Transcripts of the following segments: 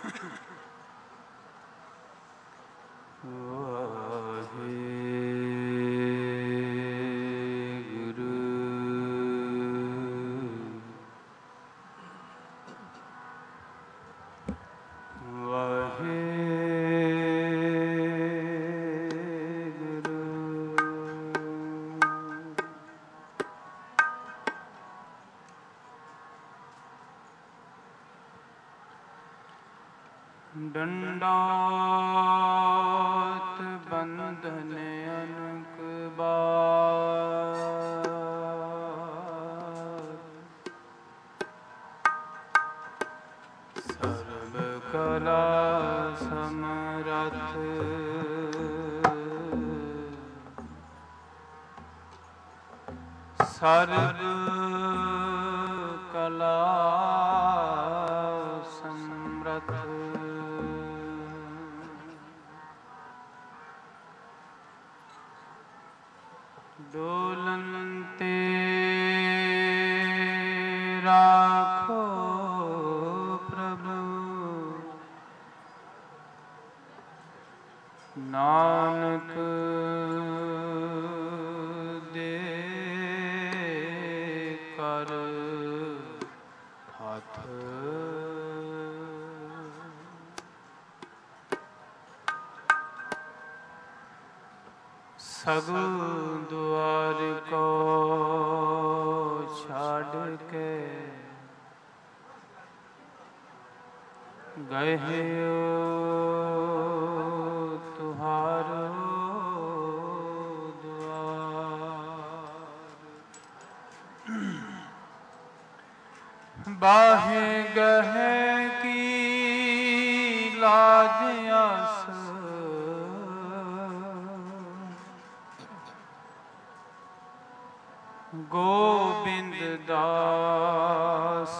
ਡੰਡਾਤ ਬੰਧਨ ਅਨਕ ਬਾਰ, ਸਰਬ ਕਲਾ ਸਮਰੱਥ, ਸਰਬ ਕਲਾ ਸਮਰੱਥ, ਡੋਲਨ ਤੇ ਰਾਖੋ ਪ੍ਰਭੂ, ਨਾਨਕ ਦੇ ਕਰ ਹੱਥ, ਸਗਲ ਦੁਆਰ ਕੋ ਛੱਡ ਕੇ ਗਏ ਤੁਹਾਰੋ ਦੁਆਰ, ਬਾਹੇ ਗਹਿ ਕੀ ਲਾਜ ਆਸ, ਗੋਬਿੰਦ ਦਾਸ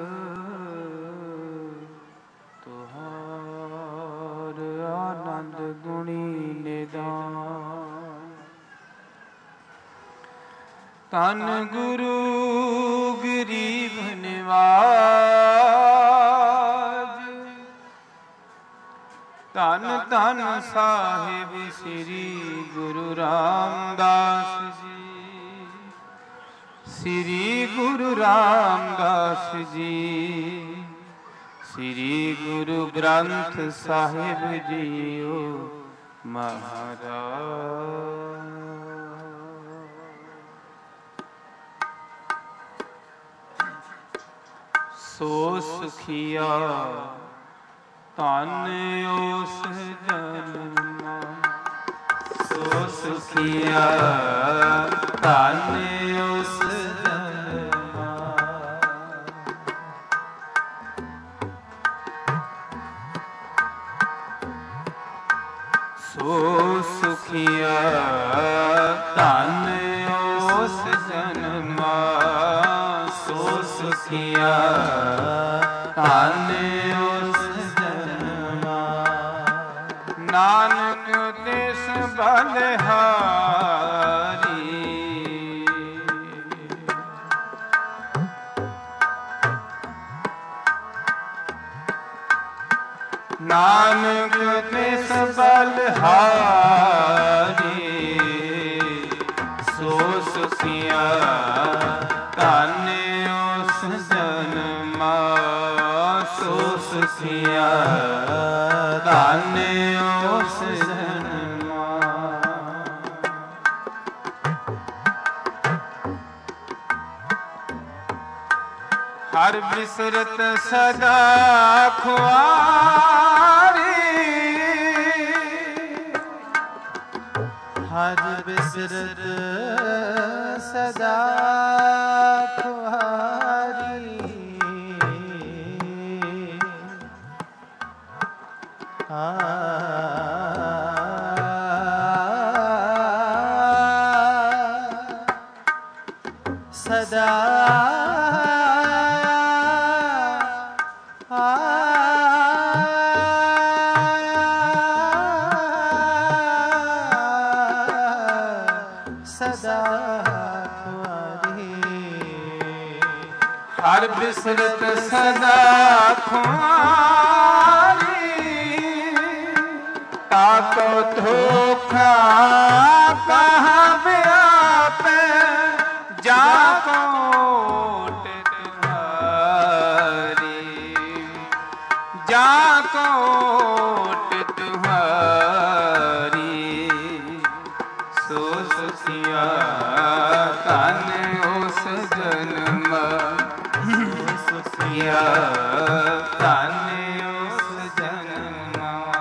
ਤੁਹਾਰ ਆਨੰਦ ਗੁਣੀ ਨਿਦਾਨ, ਧੰਨ ਗੁਰੂ ਗਰੀਬ ਨਿਵਾਜ, ਧੰਨ ਧੰਨ ਸਾਹਿਬ ਸ੍ਰੀ ਗੁਰੂ ਰਾਮਦਾਸ ਜੀ, ਸ੍ਰੀ ਗੁਰੂ ਰਾਮਦਾਸ ਜੀ, ਸ੍ਰੀ ਗੁਰੂ ਗ੍ਰੰਥ ਸਾਹਿਬ ਜੀਓ ਮਹਾਰਾਜ। ਸੋ ਸੁਖੀਆ ਧੰਨ ਉਸ ਜਨਮਾਂ, ਸੋ ਸੁਖੀਆ ਧੰਨ ਉਸ ਜਨਮਾਂ, ਸੋ ਸੁਖੀਆ ਧੰਨ ਉਸ ਜਨਮਾਂ, ਸੋ ਸੁਖੀਆ ਧੰਨ ਉਸ ਜਨਮਾਂ, ਨਾਨਕ ਤਿਸ ਬਲਿਹਾਰੀ, ਨਾਨਕ ਤਿਸ ਬਲਿਹਾਰੀ, ਸੋ ਸੁਖੀਆ ਧੰਨ ਉਸ ਜਨਮਾਂ, ਸੋ ਸੁਖੀਆ ਧੰਨ ਉਸ ਜਨਮਾਂ, ਹਰ ਬਿਸਰਤ ਸਦਾ ਖੁਆਰੀ, ਹਰ ਬਿਸਰਤ ਸਦਾ ਖੁਆਰੀ, ਸਦਾ ਸਦਾ ਖੁਆਰੀ, ਹਰ ਬਿਸਰਤ ਸਦਾ ਖੁਆਰੀ, जा कोट तुम्हारी सो सुखिया तन उस जन्म सुखिया तन उस जन्म।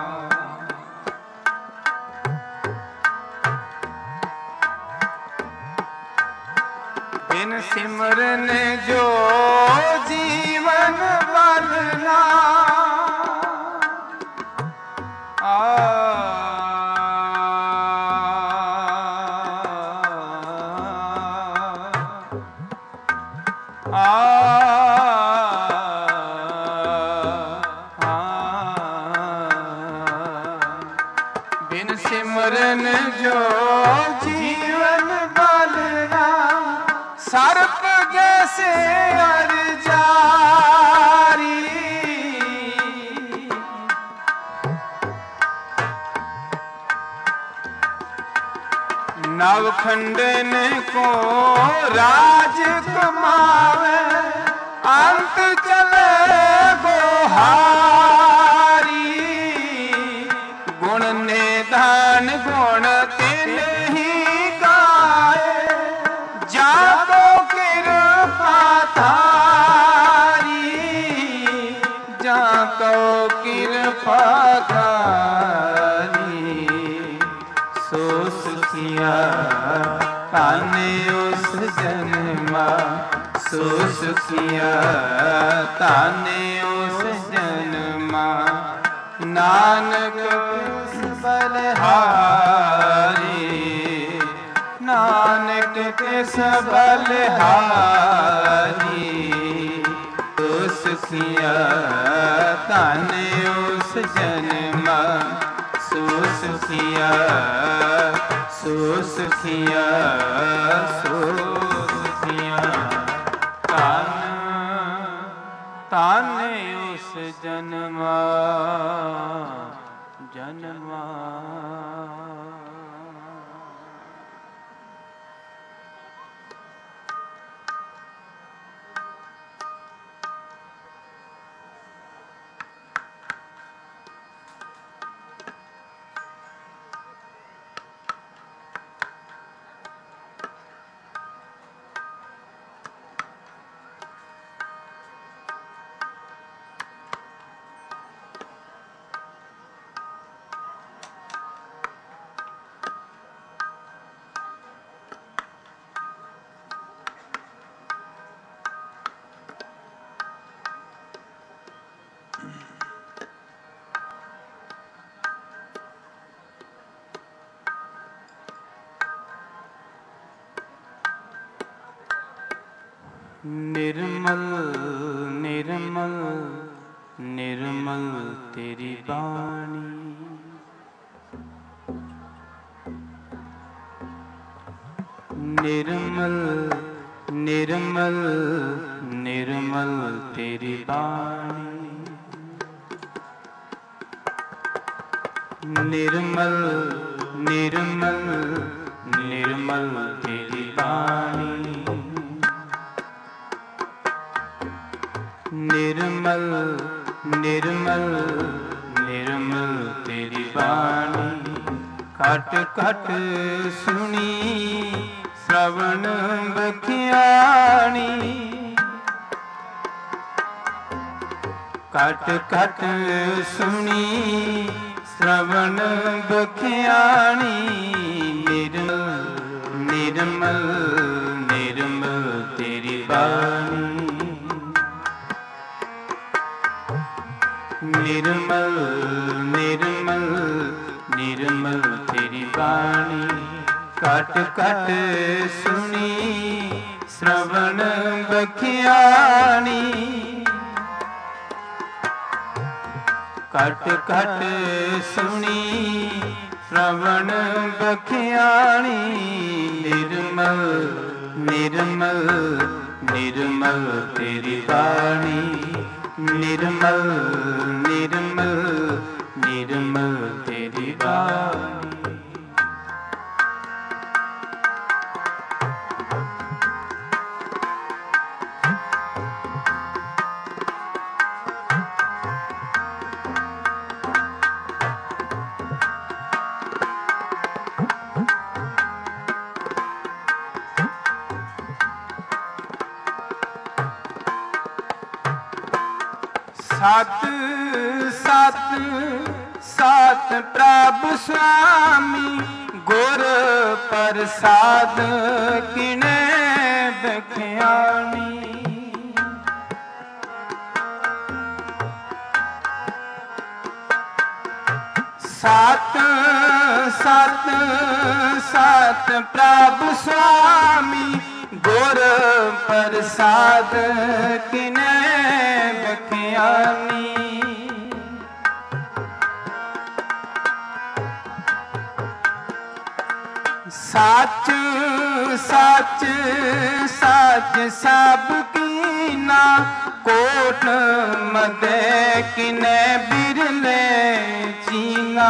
बिन सिमरन जो जीवन बलना बिन सिमरन जो जीवन बलना सर्प जैसे अर जारी। नवखंडन को राज कमावे अंत चले गोहारी। गुण निधान गुण तिन ही गाए जाको कृपा थारी। जाको कृपा थारी सो सुखिया ताने उस जन्मा सो सुखिया ताने उस जन्मा। नानक बलहारी नानक किस बलहारी सो सुखिया ताने उस जन्मा सो सुखिया सो सुखिया सो सुखिया तान ताने उस जन्मा जन्मा। निर्मल निर्मल निर्मल तेरी बाणी। निर्मल निर्मल निर्मल तेरी बाणी। निर्मल निर्मल निर्मल तेरी बाणी। निर्मल निर्मल निर्मल तेरी बाणी। घट घट सुनी श्रवण बखियाणी। घट घट सुनी श्रवण बखियाणी। निर्मल निर्मल निर्मल तेरी बाणी। निर्मल निर्मल निर्मल तेरी बाणी। घट घट सुनी श्रवण बखियाणी। घट घट सुनी श्रवण बखियाणी। निर्मल निर्मल निर्मल तेरी बाणी। निर्मल निर्मल निर्मल तेरी बाणी। सत सत सत प्रभु स्वामी गुर प्रसाद किने बख्यानी। सत सत सत प्रभु स्वामी गुर प्रसाद किने बख्यानी। सच सच सच सब कीना कोट मदे किने बिरले चीना।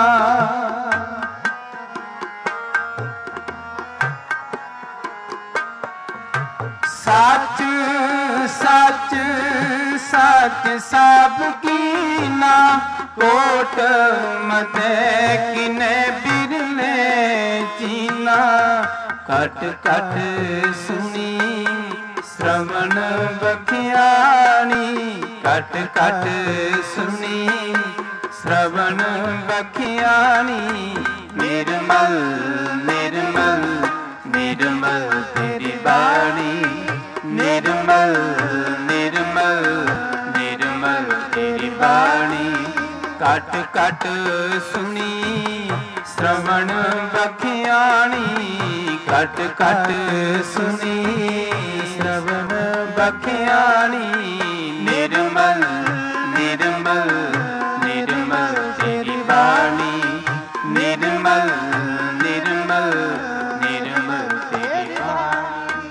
सच सच सच सब कीना कोट मदे किने बिरले चीना। कट कट सुनी श्रवण बख्यानी। कट कट सुनी श्रवण बख्यानी। निर्मल निर्मल निर्मल तेरी बाणी। निर्मल निर्मल निर्मल तेरी बाणी। कट कट सुनी श्रवण बख्यानी। कट कट सुनी श्रवण बख्यानी। निर्मल निर्मल निर्मल तेरी बाणी। निर्मल निर्मल निर्मल तेरी बाणी।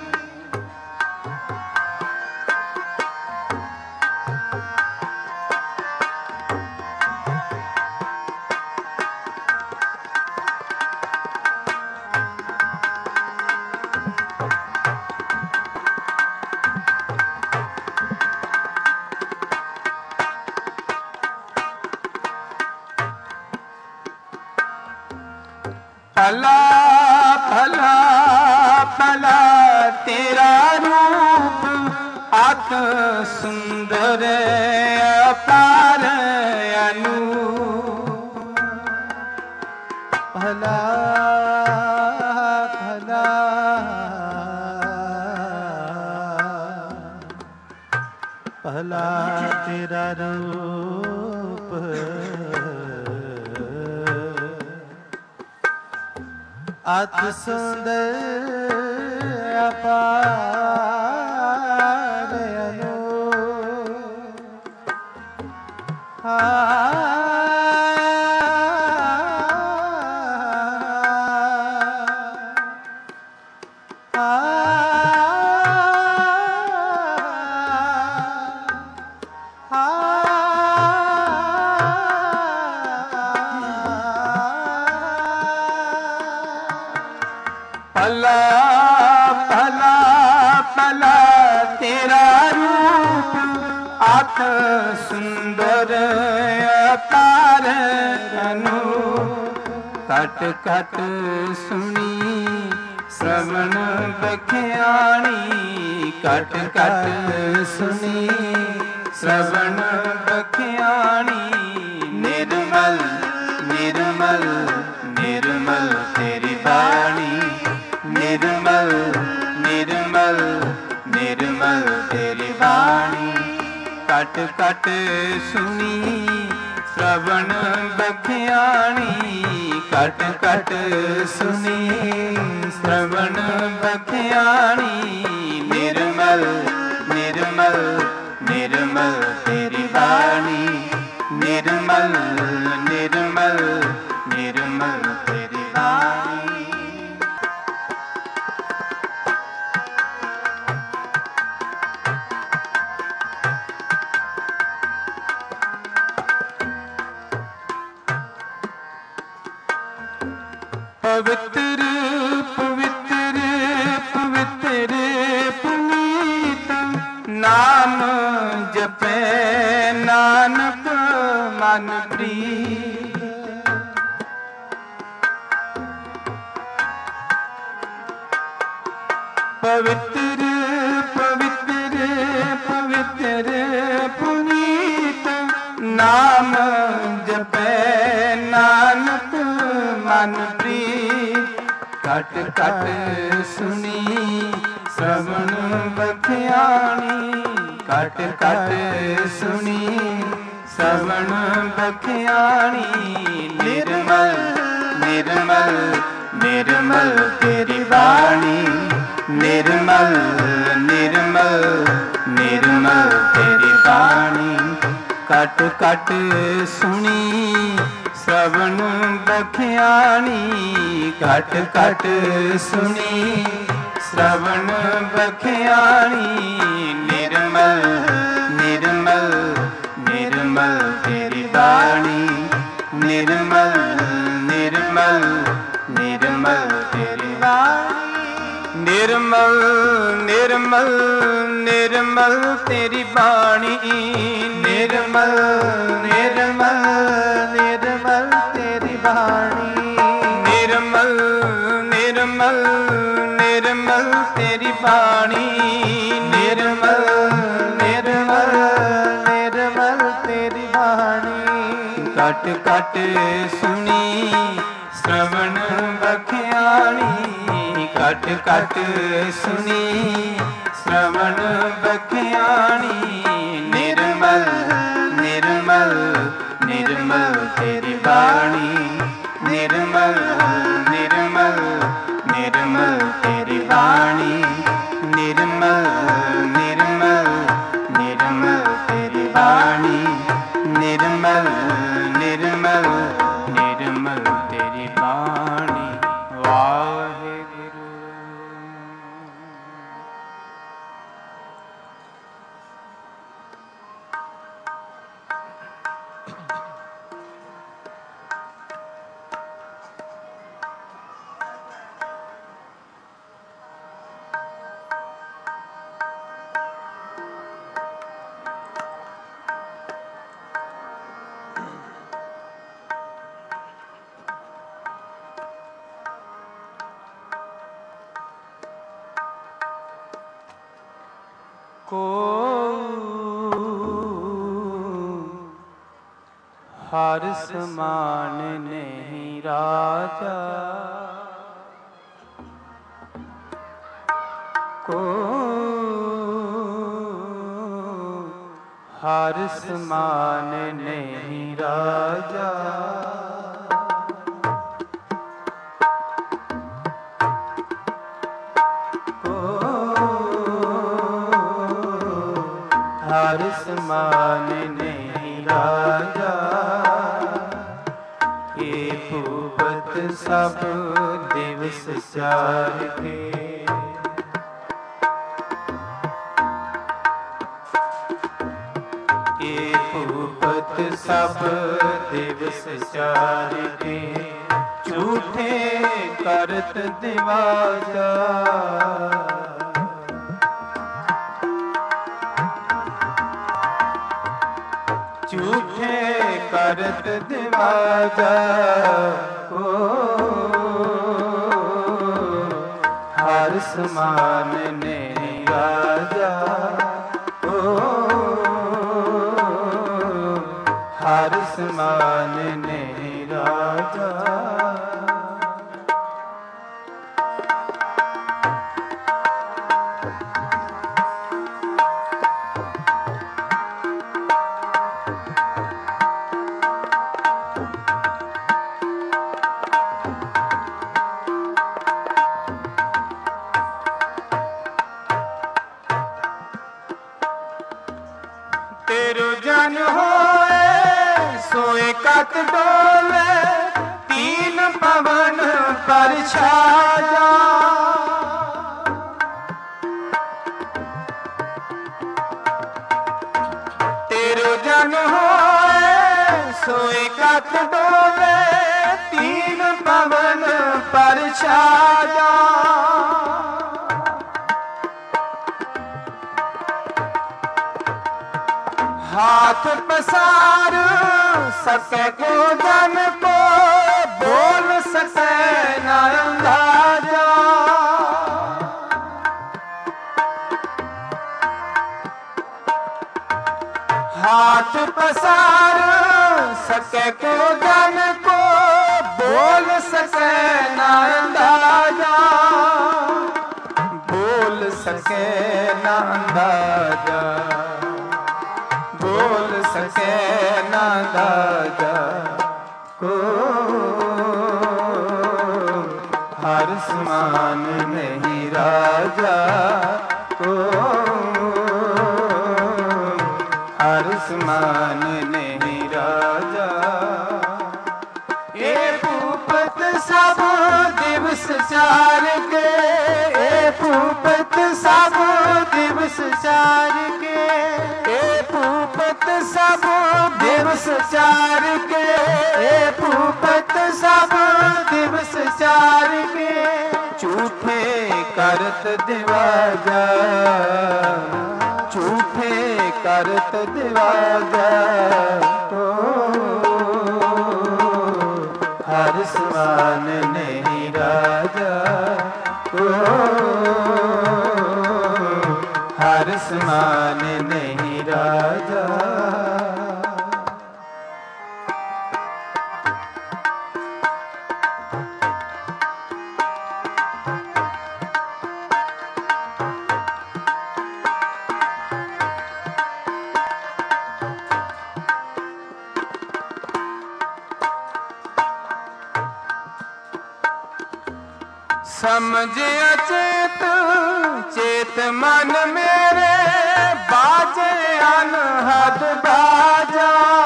भला भला भला तेरा रूप अत सुंदर अपार अनूप। भला भला भला तेरा रूप अति सुंदर अपार अनूप। भला भला भला तेरा रूप अत सुंदर अपार अनूप। कट कट सुनी श्रवण बख्यानी। कट कट सुनी श्रवण बख्यानी। निर्मल निर्मल निर्मल तेरी बाणी। निर्मल निर्मल निर्मल तेरी बाणी। कट कट सुनी श्रवण बख्यानी। कट कट सुनी श्रवण बख्यानी। निर्मल निर्मल निर्मल तेरी बाणी। निर्मल निर्मल निर्मल तेरी बाणी। पवित्र पवित्र पवित्र पुनीत नाम जपे नानक मन प्रीत। पवित्र पवित्र पवित्र पुनीत नाम जपै नानक मन प्रीत। कट कट सुनी श्रवण बखियानी। कट कट सुनी श्रवण बखियानी। निर्मल निर्मल निर्मल तेरी वाणी। निर्मल निर्मल निर्मल तेरी वाणी। कट कट सुनी श्रवण बखियानी। कट कट सुनी श्रवण बखियानी। निर्मल निर्मल निर्मल तेरी वाणी। निर्मल निर्मल निर्मल तेरी वाणी। निर्मल निर्मल निर्मल तेरी वाणी। निर्मल निर्मल निर्मल तेरी वाणी। निर्मल निर्मल निर्मल तेरी वाणी। निर्मल निर्मल निर्मल तेरी वाणी। कट कट सुनी श्रवण बखियानी। कट कट सुनी श्रवण बखियानी। निर्मल निर्मल निर्मल तेरी वाणी। निर्मल निर्मल निर्मल तेरी वाणी। निर्मल निर्मल निर्मल तेरी वाणी। निर्मल निर्मल निर्मल तेरी वाणी। वाहेगुरु। को हर समान नहीं राजा। को हर समान नहीं राजा। हर समान नहीं राजा। ये भूपत सब दिवस चार के। ये भूपत सब दिवस चार के। झूठे करत दिवाजा। झूठे करत दिवाजा। को हर समान नहीं राजा। को हर समान नहीं राजा। तेरो जन होए सोए कत डोले। तीन पवन पर छाया। तेरो जन होए सोए कत डोले। तीन पवन पर छाया। हाथ पसार सके को जन को। बोल सके न अंदाजा। हाथ पसार सके को जन को, बोल सके ना अंदाजा, बोल सके ना अंदाजा, बोल सके ना अंदाजा को। हर समान नहीं राजा को, हर समान नहीं राजा। ये भूपत सब दिवस चार के, ये भूपत सब दिवस चार के, ये भूपत सब दिवस चार के, ये भूपत सब दिवस चार के। झूठे करत दिवाजा, झूठे करत दिवाजा तो। हर समान नहीं राजा को, हर समान नहीं राजा। समझ अचेत चेत मन मेरे, बाजे अनहद बाजा,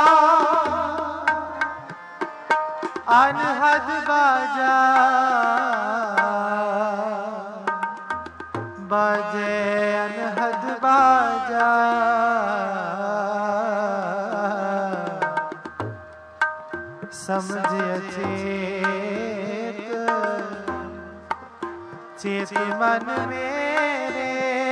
अनहद बाजा, बाजे अनहद बाजा। समझ अचेत चेत मन मेरे,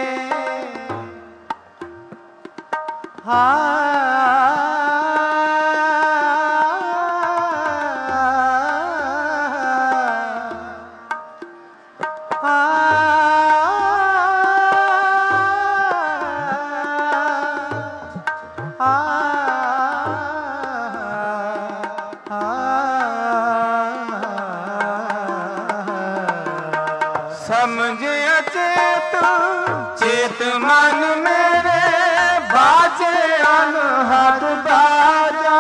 समझ अचेत चेत मन मेरे, बाजे अनहद बाजा।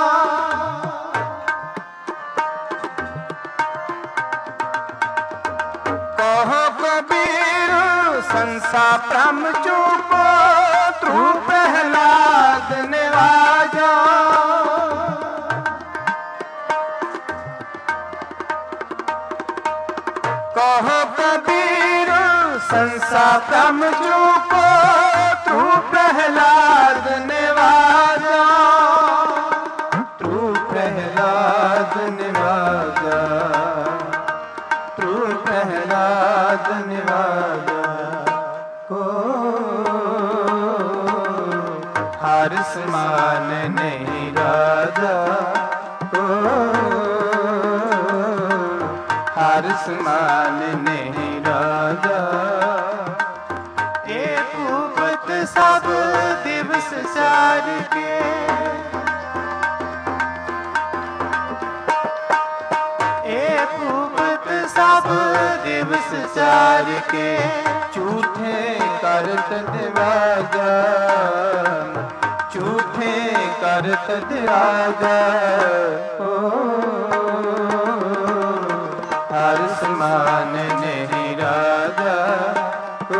कहो कबीर संसा ब्रह्म चूको, तू प्रहलाद निवाजा। कहो कबीर संसा ब्रह्म चूको, तू प्रहलाद निवाजा, तू प्रहलाद निवाजा, तू प्रहलाद निवाजा को। हर समान नहीं राजा को, हर समान नहीं राजा। ये भूपत सब दिवस चार के, ये भूपत सब दिवस चार के। झूठे करत दिवाजा, झूठे करत दिवाजा ओ। हर समान नहीं राजा ओ,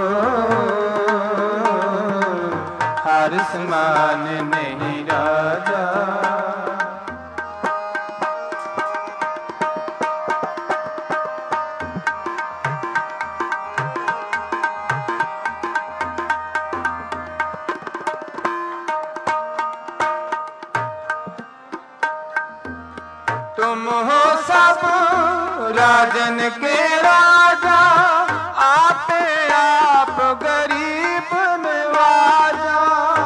हर समान नहीं राजा। तुम हो सब राजन के राजा, आपे आप गरीब नवाजा।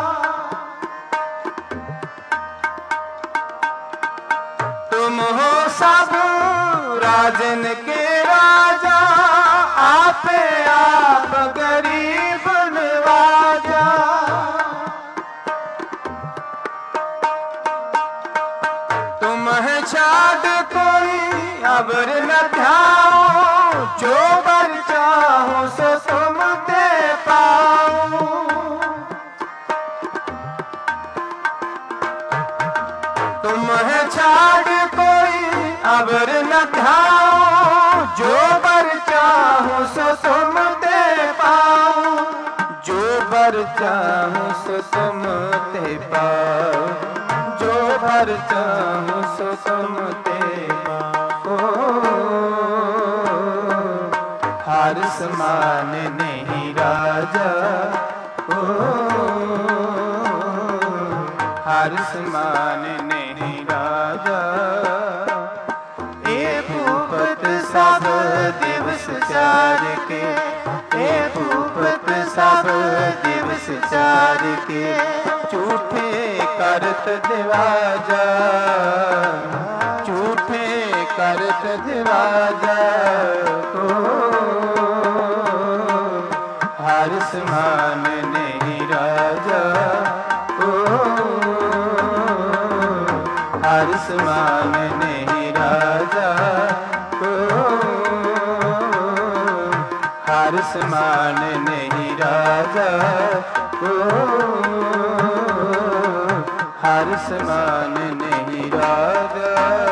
तुम हो सब राजन के राजा, आपे आप गरीब नवाजा। है छाड़ कोई अबर न ध्याओ, जो बर चाहो सो तुम ते पाओ। तुम है छाड़ कोई अबर न ध्याओ, जो बर चाहो सो तुम ते पाओ। जो बर चाहो सो तुम ते पाओ, जो बर चाहो सो तुम ते पाओ। हर समान नहीं राजा, ओ हर समान नहीं राजा। ए भूपत सब दिवस चार के, ए भूपत सब दिवस चार के, झूठे करत दिवाजा, झूठे करत दिवाजा। हर समान नहीं राजा, हर समान नहीं राजा, हर समान नहीं राजा, हर समान नहीं राजा।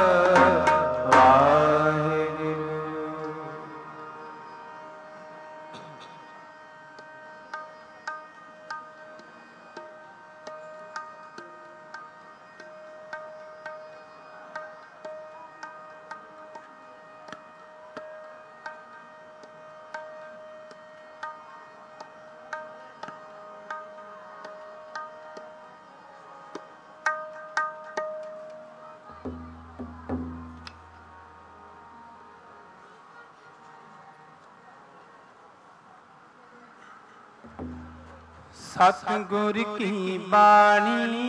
सतगुर की बाणी,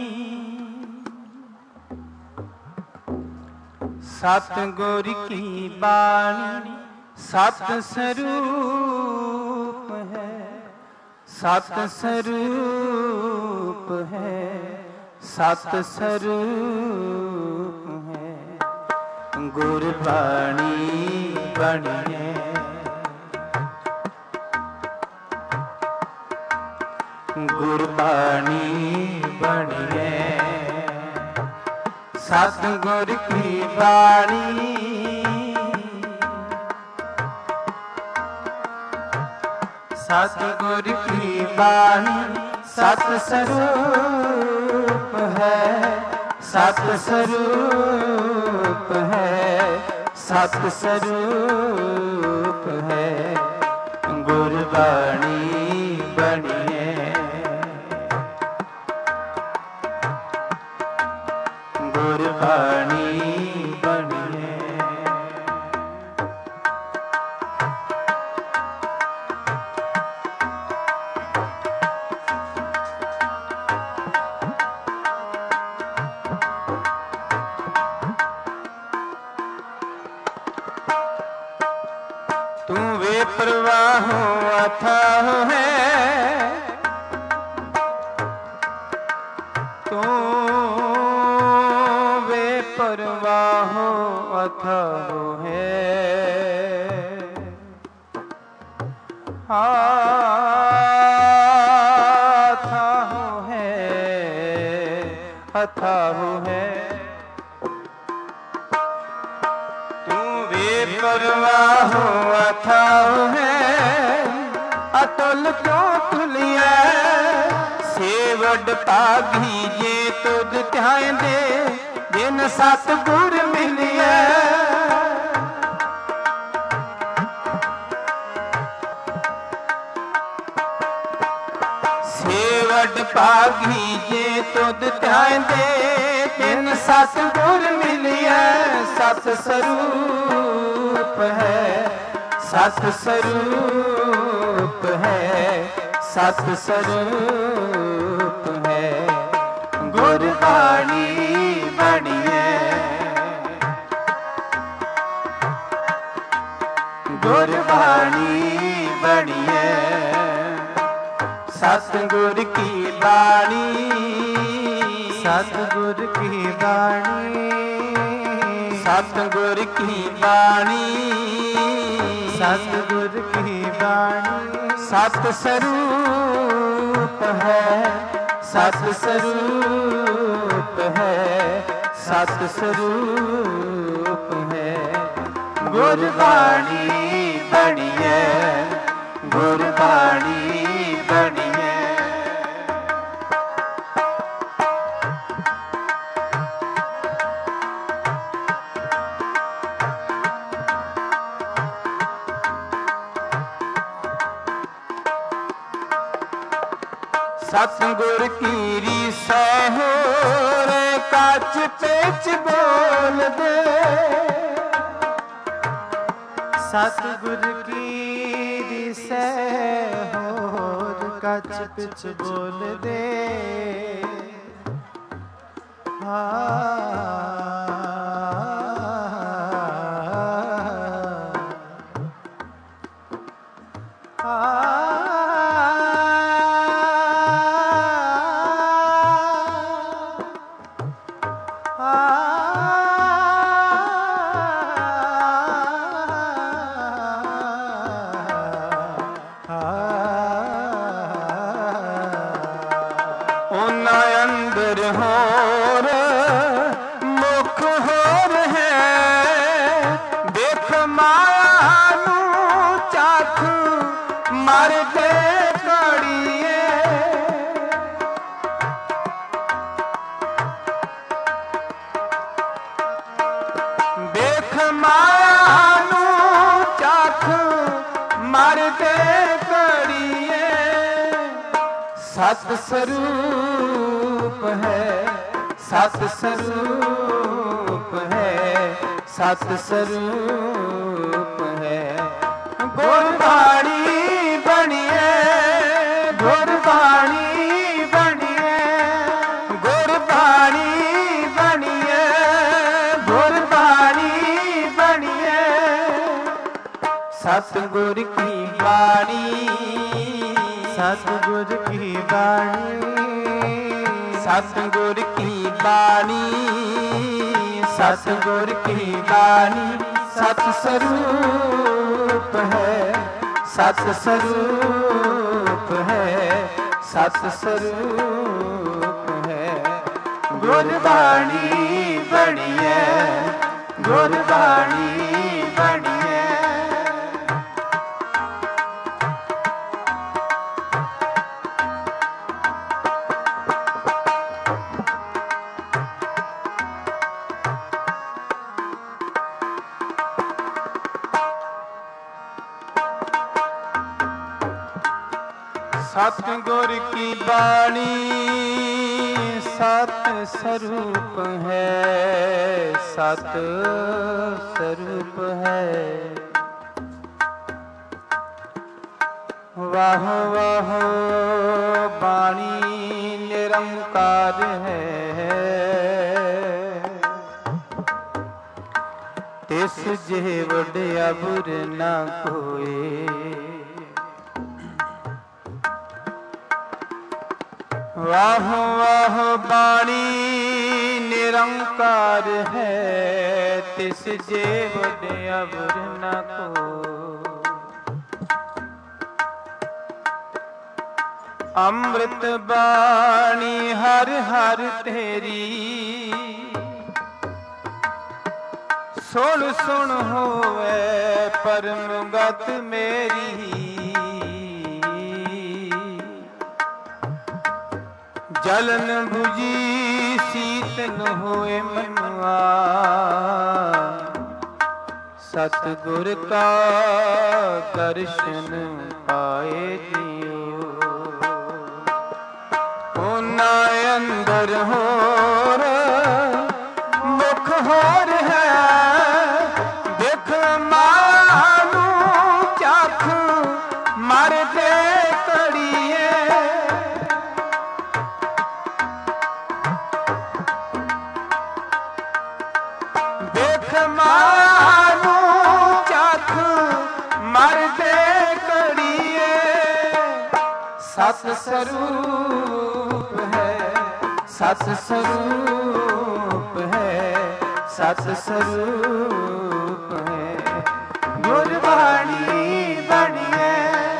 सतगुर की बाणी सत स्वरूप है, सत स्वरूप है, सत स्वरूप है। गुरबाणी बणी है, गुरबाणी बणी है। सतगुर की बाणी, सतगुर की बाणी सत स्वरूप है, सत स्वरूप है, सत स्वरूप है। गुरबाणी बणी है, गुरबाणी बणी है। तू वे प्रवाहो अथाह है, तू वे प्रवाहो अथाह है। अथाह है, अथाह है। परवाहो अथाह है, अतुल क्यों तुलिया। सेवड पागी जे तुद ध्यान दे, जिन सतगुर मिलिया। सेवड पागी जे तुद ध्यान दे, जिन सतगुर मिलिया। सत स्वरूप है, सत स्वरूप है, सत स्वरूप है। गुरबाणी बणी है, गुरबाणी बणी है। सतगुर की बाणी, सतगुर की बाणी, सतगुर की बाणी, सतगुर की बाणी। सत स्वरूप है, सत स्वरूप है, सत स्वरूप है। गुरबाणी बणिए, गुरबाणी बणिए। सतगुर की रीसै होर कच पेच बोल दे, सतगुर की रीसै होर कच पिच बोल दे। ਉਹਨਾਂ ਅੰਦਰ ਹੋਰ ਮੁਖ ਹੋਰ ਹੈ, ਦੇਖ ਮਾਇਆ ਨੂੰ ਚਾਖ ਮਰਦੇ ਕੜੀਏ। ਦੇਖ ਮਾਇਆ ਨੂੰ ਚਾਖ ਮਰਦੇ ਕੜੀਏ। सत स्वरूप है, सत स्वरूप है, सत स्वरूप है। गुरबाणी बणिए, गुरबाणी बणिए, गुरबाणी बणिए, गुरबाणी बणिए। सतगुर की बाणी, सतगुर की बाणी, सतगुर की बाणी, सतगुर की बाणी। सत स्वरूप है, सत स्वरूप है, सत स्वरूप है। गुरबाणी बणिए, गुरबाणी बणिए। सतगुर की बाणी सत स्वरूप है, सत स्वरूप है। वाह वाह बाणी निरंकार है, तिस जेवड़ अबुर न कोई। वाह वाह बाणी निरंकार है, तिस जेवड़ अबुर न को। अमृत बाणी हर हर तेरी, सुन सुन होवे परम गत मेरी। जलन बुझी शीतल होए मनवा, सतगुर का दर्शन पाए जियो। होना अंदर होर मुख होर है, देख मानू चाख मर दे कड़िए। देख मानू चाख मर दे कड़िए। सत स्वरूप है, सत स्वरूप सत स्वरूप है। गुरबाणी बणिए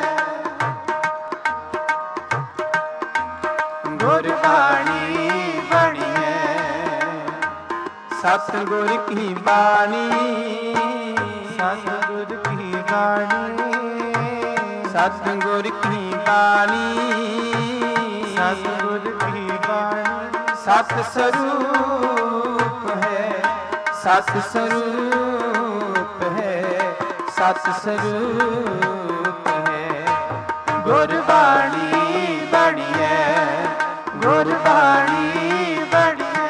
गुरबाणी बणिए सतगुर की बाणी सतगुर की बाणी सतगुर की बाणी सतगुर की बाणी सत स्वरूप है सत स्वरूप है सत स्वरूप है। गुरबाणी बणिए गुरबाणी बणिए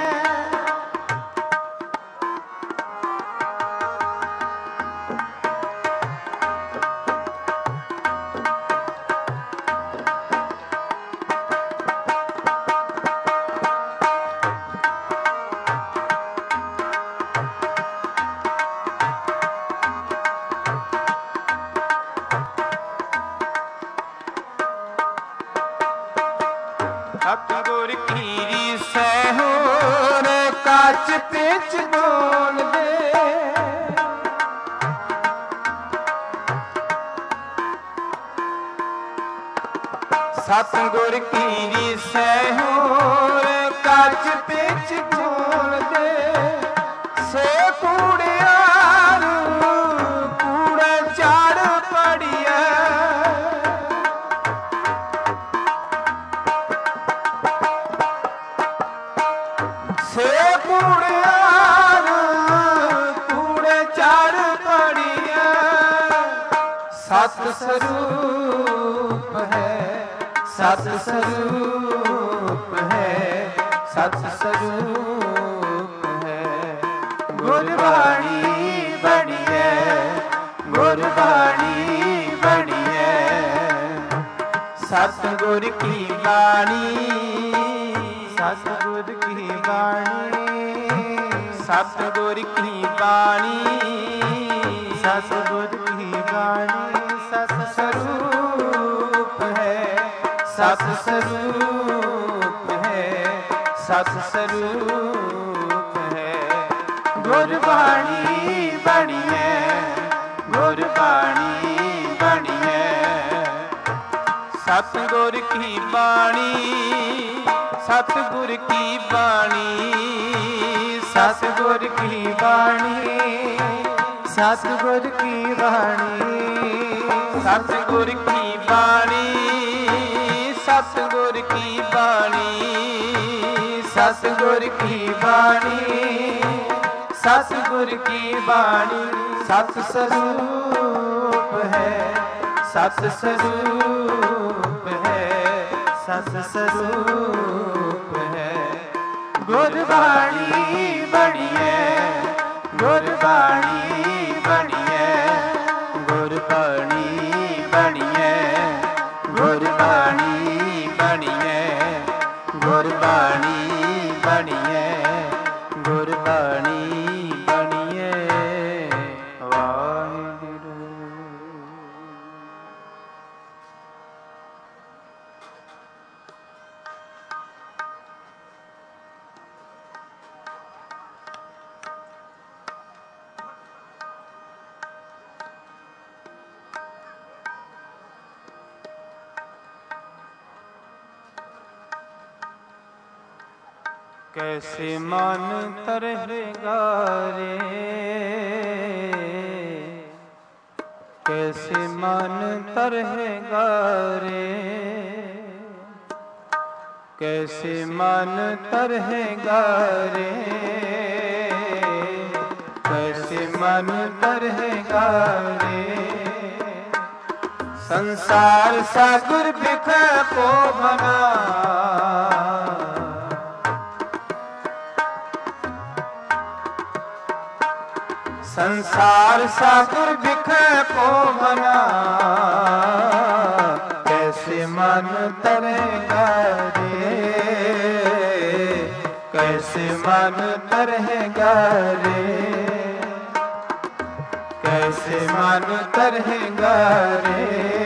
सतगुर की सहोर काच पिच बोल दे सतगुर की सहोर काच पिच बोल दे से कूड़ियारू कूड़े चाड़ पड़िया से कूड़ियारू कूड़े चाड़ पड़िया सत स्वरूप है सत स्वरूप है सत स्वरूप है। गुरबाणी बणिए गुरबाणी बणिए सतगुर की बाणी सतगुर की बाणी सतगुर की बाणी सतगुर की बाणी सत स्वरूप है सत स्वरूप है सत स्वरूप है। गुरबाणी बणिए गुरबाणी बणिए सतगुर की बाणी सतगुर की बाणी सतगुर की बाणी सतगुर की बाणी सतगुर की बाणी सतगुर की बाणी सतगुर की बाणी सतगुर की बाणी सत स्वरूप है सत स्वरूप है सत स्वरूप है। गुरबाणी बणिए गुरबाणी बणिए गुरबाणी बणिए गुरबाणी बणिए गुरबाणी बणिए गुरबाणी बणिए। वाहिगुरू कैसे मन तरहेगा रे कैसे मन तरहेगा रे कैसे मन तरहेगा रे कैसे मन तरहेगा रे संसार सागर बिख को बना संसार सागर बिख को बना कैसे मन तरहेगा रे कैसे मन तरहेगा रे कैसे मन तरहेगा रे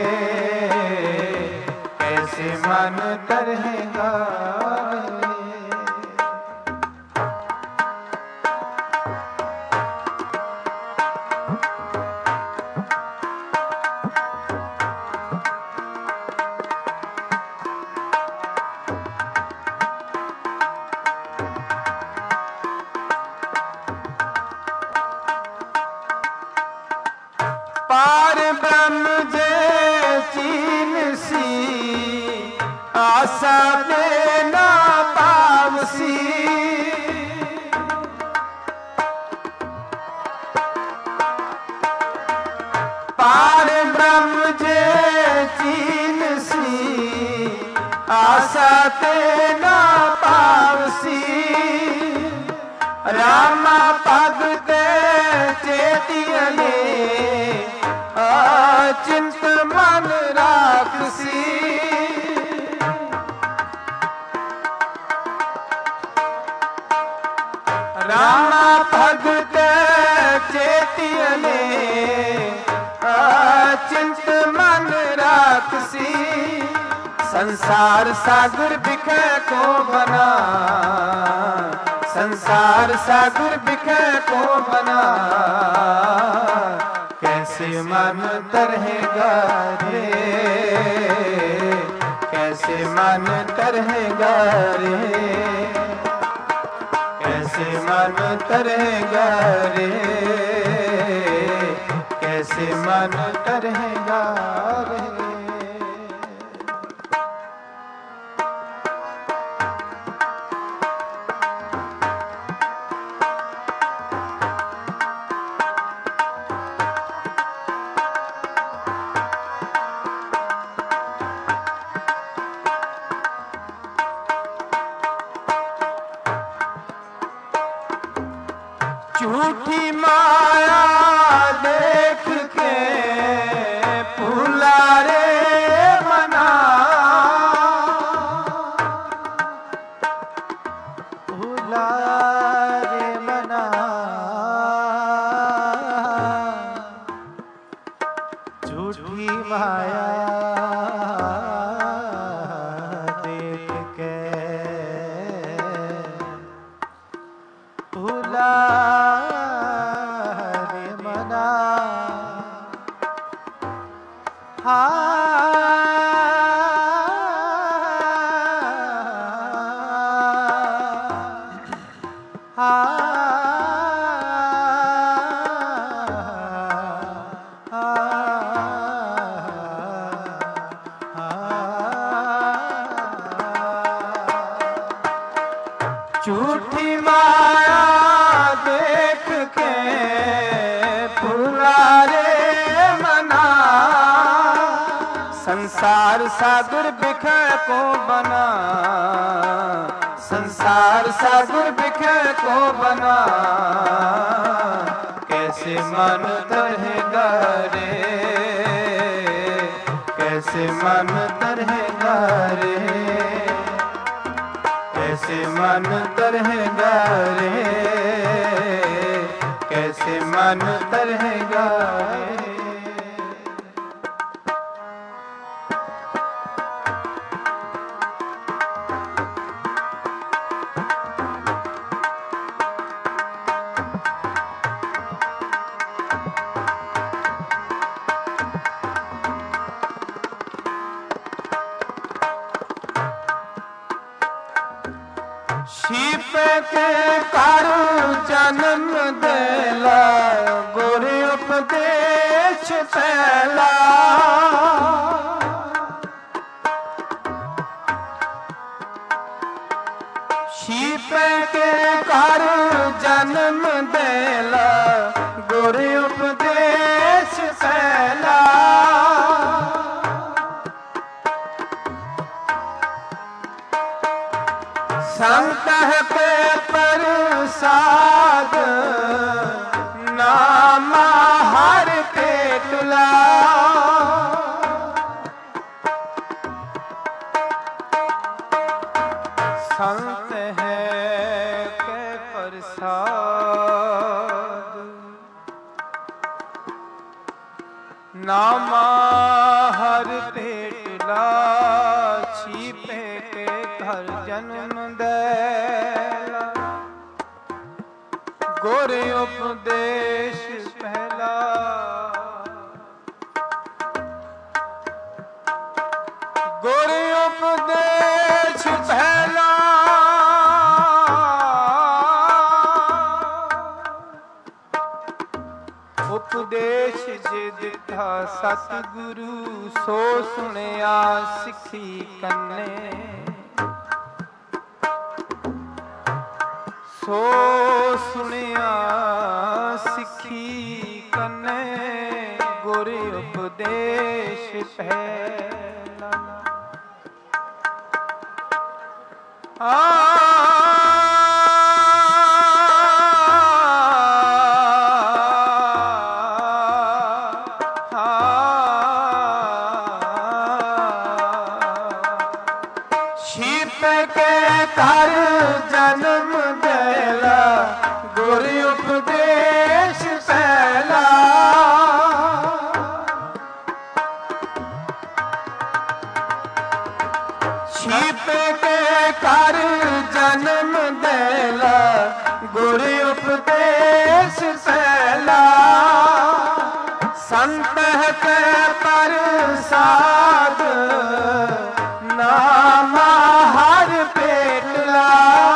कैसे मन तरहेगा रे। आशा देना पावसी पार ब्रह्म जे चीन सी आशा देना पावसी रामा भगते चेतियले अचिंत मन राखसी रामा भगत चेतियले अचिंत मन राखसी संसार सागर बिखे को बना संसार सागर बिखे को बना कैसे मन तरहेगा रे कैसे मन तरहेगा रे कैसे मन तरहेगा रे कैसे मन तरहेगा रे झूठी माया देख के भूला रे मना भूला रे मना झूठी माया देख के भूला झूठी माया देख के भूला रे मना संसार सागर बिखे को बना संसार सागर बिखे को बना कैसे मन तरहेगा रे कैसे मन तरहेगा रे कैसे मन तरहेगा रे कैसे मन तरहेगा रे शिप के कारू जन्म देला गोरे उपदेश पहला शिप के कारू जन्म देला गोरे उपदेश पहला संत के प्रसाद नाम हर पेटला संत है के प्रसाद नाम हर पेटला छिपे के घर जन्म देला गोरे उपदेश पहला गोरे उपदेश पहला उपदेश जे दिता सतगुरु सो सुनिया सिखी कन्ने ਸੋ ਸੁਣਿਆ ਸਿੱਖੀ ਕੰਨੇ ਗੁਰ ਉਪਦੇਸ਼ ਪਹਿਲਾ ਕਰ ਜਨਮ ਦੇਲਾ ਗੁਰ ਉਪਦੇਸ਼ ਪਹਿਲਾ ਛਿਪ ਕੇ ਕਰ ਜਨਮ ਦੇਲਾ ਗੁਰ ਉਪਦੇਸ਼ ਪਹਿਲਾ ਸੰਤ ਕੇ ਪ੍ਰਸਾਦ ਨਾਮ ਹਰ ਭੇਟਲਾ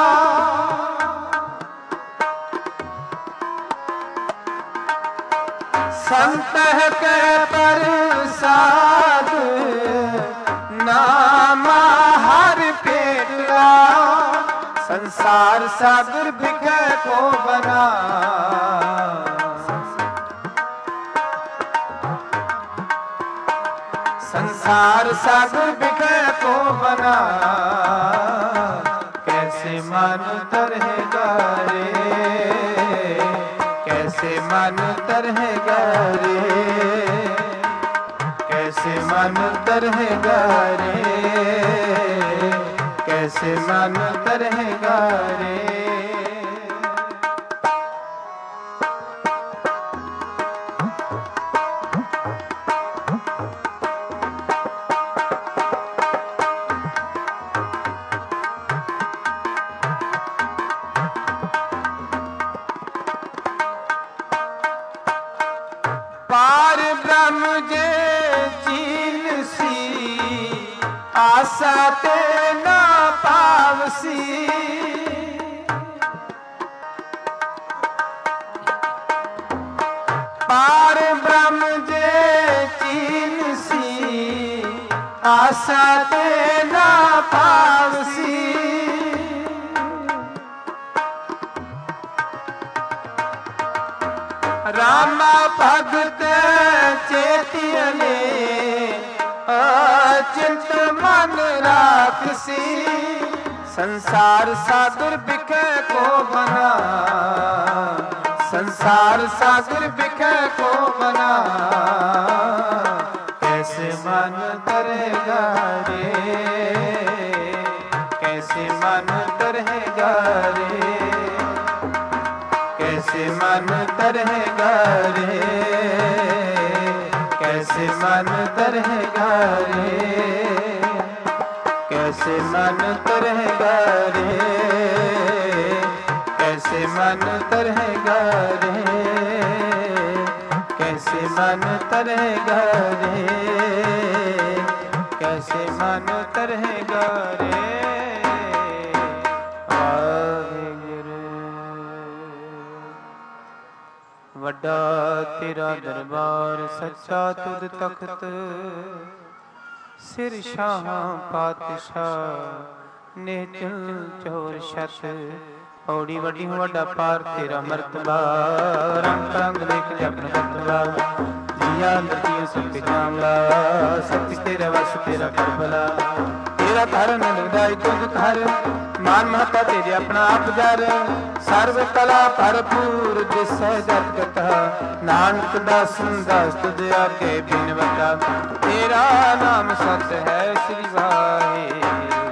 ਸੰਤ ਕੇ ਪ੍ਰਸਾਦ ਨਾਮ ਹਰ ਭੇਟਲਾ ਸੰਸਾਰ ਸਾਗਰ ਬਿਖੈ ਕੋ ਬਨਾ संसार सागर बिखै को बना कैसे मन तरहेगा रे कैसे मन तरहेगा रे कैसे मन तरहेगा रे कैसे मन तरहेगा रे पार ब्रह्म जे चीन सी आसा ते ना पावसी पार ब्रह्म जे चीन सी आसा ते ना पावसी रामा भगत चेतियले अचिंत मन राखसी संसार सागर बिखै को बना संसार सागर बिखै को बना कैसे मन करेगा रे कैसे मन करेगा रे कैसे मन तरहेगा रे कैसे मन तरहेगा रे कैसे मन तरहेगा रे कैसे मन तरहेगा रे कैसे मन तरहेगा रे कैसे मन तरहेगा रे ਵੱਡਾ ਤੇਰਾ ਦਰਬਾਰ ਸੱਚਾ ਤੁਧ ਤਖਤ ਸਿਰ ਸ਼ਾਹ ਪਾਤਸ਼ਾਹ ਨਿਹਚਲ ਚੋਰ ਛਤ ਪੌੜੀ ਵੱਡੀ ਵੱਡਾ ਪਾਰ ਤੇਰਾ ਮਰਤਬਾ ਰੰਗ ਰੰਗ ਦੇਖ ਜਪਨ ਕਰਤਵਾ ਜੀਆ ਨਦੀ ਸੁਖ ਜਾਮਲਾ ਸੱਚ ਤੇਰਾ ਵਸ ਤੇਰਾ ਕਰਬਲਾ ਤੇਰਾ ਘਰ ਨੰਦਾਈ ਤੁਧ ਘਰ मान महता तेरे अपना आप जर सर्व कला भरपूर दिसै जत कथा नानक दासन दास तुझ आगे बिनवता तेरा नाम सत है श्री वाहे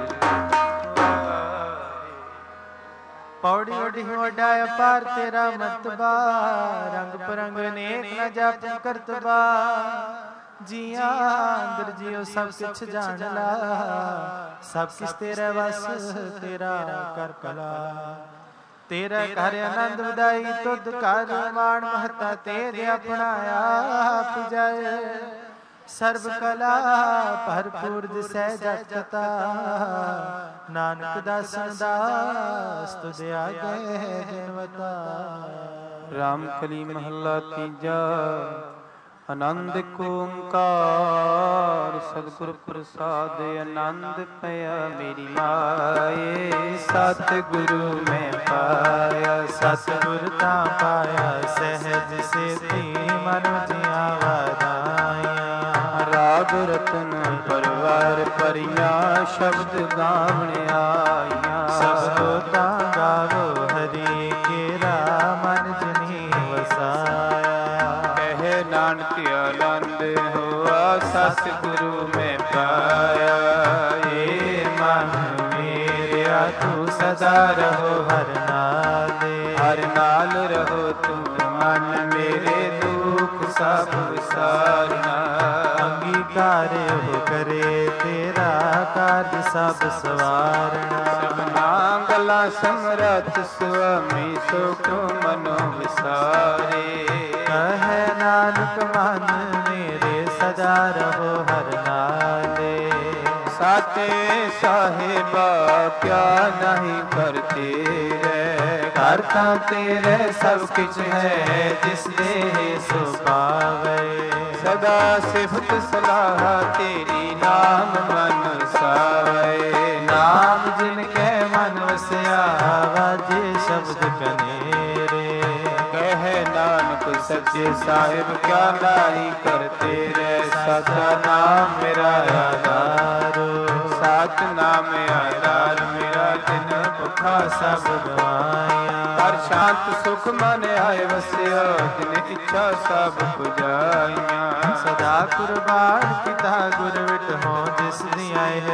पौड़ी ओढ़ी वड्डा अपार तेरा मतबा रंग परंग नेक न जप करतबा जिया अंदर जियो सब कुछ जान ला सब किस तेरा वस तेरा कर कला तेरा घर आनंद उदाई तुद कर मान महता तेरे अपना आप जाए सर्व कला भरपूर दिसै जत कथा नानक दासन दास तुझ आगे जनवता राम कली महला तीजा ਆਨੰਦ ਓੰਕਾਰ ਸਤਿਗੁਰ ਪ੍ਰਸਾਦ ਆਨੰਦ ਪਿਆ ਮੇਰੀ ਮਾਏ ਸਤਿਗੁਰੂ ਮੈਂ ਪਾਇਆ ਸਤਿਗੁਰ ਤਾਂ ਪਾਇਆ ਸਹਿਜ ਸੇਤੀ ਮਨ ਜੀਆ ਵਾਦਾਇਆ ਰਾਗ ਰਤਨ ਪਰਵਾਰ ਪਰੀਆਂ ਸ਼ਬਦ ਗਾਵਣ ਆਈਆਂ ਸਭ ਤਾਂ ਗਾਵੋ ਹਰੀ ਕੇਰਾ ਮਨ ਜਨੀ ਵਸਾਇਆ ਕਹਿ ਨਾਨਕ ਆਨੰਦ ਹੋਆ ਸਤਿਗੁਰੂ ਮੈਂ ਪਾਇਆ ਏ ਮਨ ਮੇਰਿਆ ਤੂੰ ਸਦਾ ਰਹੋ ਹਰ ਨਾਲੇ ਹਰ ਨਾਲ ਰਹੋ ਤੂੰ ਮਨ ਮੇਰੇ ਦੁੱਖ ਸਭ ਵਿਸਾਰਨਾ ਅੰਗੀਕਾਰ ਉਹ ਕਰੇ ਤੇਰਾ ਕਾਰਜ ਸਭ ਸਵਾਰਣਾ ਸਭਨਾ ਗਲਾ ਸਮਰਥ ਸੁਆਮੀ ਸੁਖ ਮਨੋ ਵਿਸਾਰੇ ਕਹੈ ਨਾਨਕ ਮਨ ਮੇਰੇ ਸਦਾ ਰਹੋ ਹਰ ਨਾਲੇ ਸਾਚੇ ਸਾਹਿਬਾ ਕਿਆ ਨਹੀਂ ਕਰਤੇ ਰਹਿ ਘਰ ਤਾਂ ਤੇਰੇ ਸਭ ਕਿਛ ਹੈ ਜਿਸ ਦੇ ਸੋ ਪਾਵੇ ਸਦਾ ਸਿਫਤ ਸਲਾਹ ਤੇਰੀ ਨਾਮ ਮਨ ਸਾਵੇ ਨਾਮ ਜਿਨ ਕੈ ਮਨ ਵਸਿਆ ਵਾਜੇ ਸ਼ਬਦ ਕਨੇਰੇ ਕਹਿ ਨਾਨਕ ਸੱਚੇ ਸਾਹਿਬ ਕਿਆ ਨਾਹੀ ਕਰਤੇ ਰਹਿ ਸਾਚਾ ਨਾਮ ਮੇਰਾ ਆਧਾਰ ਸਾਚ ਨਾਮ ਆਧਾਰ ਮੇਰਾ ਜਿਨ ਭੁਖਾ ਸਭ ਗਵਾਇਆ ਹਰ ਸ਼ਾਂਤ ਸੁਖ ਮਨ ਆਏ ਵਸਿਆ ਜਿਨ ਇੱਛਾ ਸਭ ਪੁਜਾਈਆਂ ਸਦਾ ਕੁਰਬਾਨ ਕੀਤਾ ਗੁਰ ਵਿਟ ਹੋ ਜਿਸ ਦੀਆਂ ਇਹ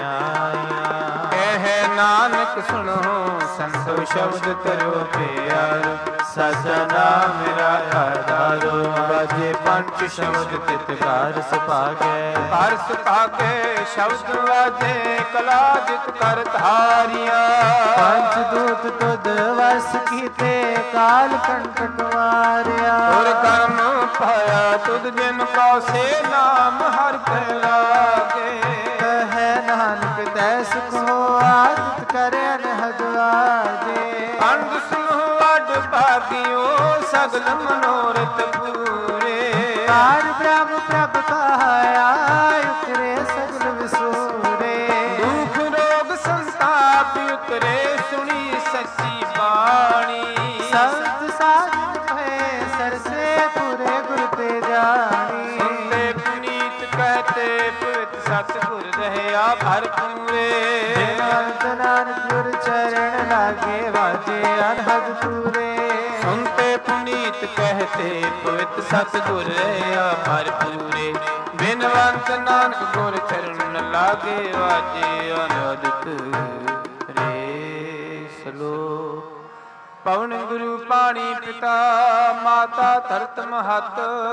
ਵਡਿਆਈਆਂ ਕਹਿ ਨਾਨਕ ਸੁਣੋ ਸੰਤੋ ਸ਼ਬਦ ਕਰੋ ਪਿਆਰ ਸਾਚਾ ਨਾਮ ਮੇਰਾ ਆਧਾਰੋ ਵਾਜੇ ਪੰਚ ਸ਼ਬਦ ਤਿਤ ਘਰ ਸੁਭਾਗੈ ਹਰ ਸੁਭਾਗੇ ਸ਼ਬਦ ਵਾਜੇ ਕਲਾ ਜਿਤ ਕਰ ਧਾਰੀਆਂ ਪੰਚ ਦੂਤ ਤੁਧ ਵਸ ਕੀਤੇ ਕਾਲ ਕੰਟਕ ਮਾਰਿਆ ਔਰ ਕਰਮ ਪਾਇਆ ਤੁਧ ਜਿਨ ਕੋ ਸੇ ਨਾਮ ਹਰ ਕੇ ਲਾਗੇ ਕਹੈ ਨਾਨਕ ਤੈ ਸੁਖ ਹੋ ਆਦਿਤ ਕਰੇ ਅਨਹਦ ਵਾਜੇ ਅੰਧ ਸੁਨੋ ਵੱਡ ਭਾਗਿਓ ਸਗਲ ਮਨੋਰਥ ਪੂਰੇ ਪਾਰ ਬ੍ਰਹਮ ਪ੍ਰਭ ਪਾਇਆ ਉਤਰੇ ਸਗਲ ਵਿਸੂਰੇ ਦੁਖ ਰੋਗ ਸੰਤਾਪ ਉਤਰੇ ਸੁਣੀ ਸੱਚੀ ਬਾਣੀ ਸੰਤ ਸਾਧਨ ਭਏ ਸਰਸੇ ਪੂਰੇ ਗੁਰ ਤੇ ਜਾਣੀ ਸੁਣਦੇ ਪੁਨੀਤ ਕਹਤੇ ਪਵਿੱਤ ਸਤਿਗੁਰ ਰਹਿਆ ਭਰ ਪੂਰੇ ਨਾਨਕ ਨਾਨਕ ਗੁਰ ਚਰਨ ਲਾਗੇ ਵਾਜੇ ਅਨਹਦ ਪੂਰੇ ਸੁਨਤੇ ਪੁਨੀਤ ਕਹਤੇ ਪਵਿੱਤ ਸਤਿਗੁਰ ਰਹਿਆ ਭਰ ਪੂਰੇ ਬਿਨਵੰਤ ਨਾਨਕ ਗੁਰ ਚਰਨ ਲਾਗੇ ਵਾਜੇ ਅਨਹਦ ਰੇ ਸਲੋ ਪਵਨ ਗੁਰੂ ਪਾਣੀ ਪਿਤਾ ਮਾਤਾ ਧਰਤ ਮਹਤ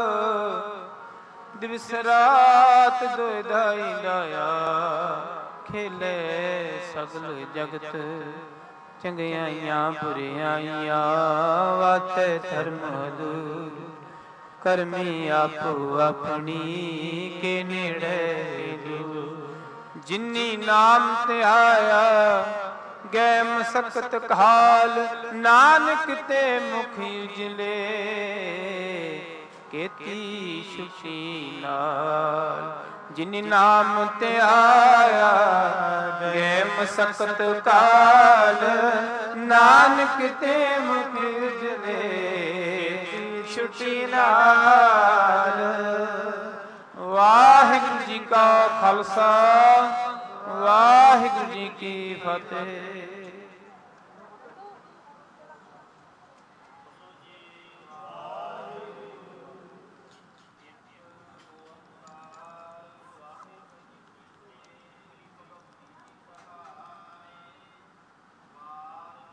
ਦਿਵਸ ਰਾਤ ਦੁਇ ਦਾਈ ਲਾਇਆ ਖੇਲੇ ਸਗਲ ਜਗਤ ਚੰਗਿਆਈਆਂ ਬੁਰਿਆਈਆਂ ਵਾਤੇ ਧਰਮ ਦੂਰ ਕਰਮੀ ਆਪੋ ਆਪਣੀ ਕੇ ਨੇੜੇ ਦੂਰ ਜਿਨੀ ਨਾਮ ਤੇ ਆਇਆ ਗੈ ਮਸਕਤ ਕਾਲ ਨਾਨਕ ਤੇ ਮੁਖ ਉਜਲੇ ਕੀਤੀ ਸੁਖੀ ਨਾਲ ਜਿਨੀ ਨਾਮ ਤੇ ਆਇਆ ਗੈ ਮਸਕਤ ਕਾਲ ਨਾਨਕ ਤੇ ਮੁਖ ਉਜਲੇ ਛੁਟੀ ਨਾਲ ਵਾਹਿਗੁਰੂ ਜੀ ਕਾ ਖਾਲਸਾ ਵਾਹਿਗੁਰੂ ਜੀ ਕੀ ਫਤਿਹ।